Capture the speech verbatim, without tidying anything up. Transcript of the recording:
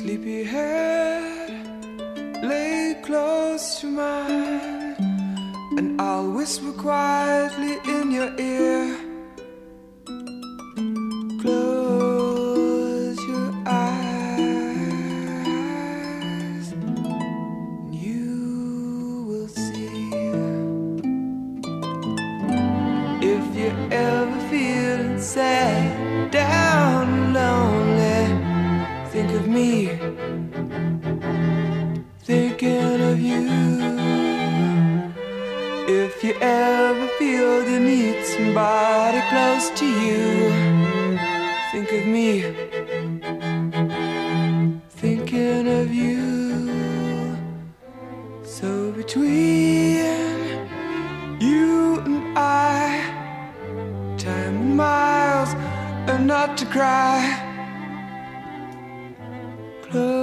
sleepy head lay close to mine, and I'll whisper quietly in your ear. Close your eyes, and you will see. If you're ever feeling sad, down, lonely, think of me, thinking of you. If you ever feel you need somebody close to you, think of me, thinking of you. So between you and I, time and miles are not to cry. Close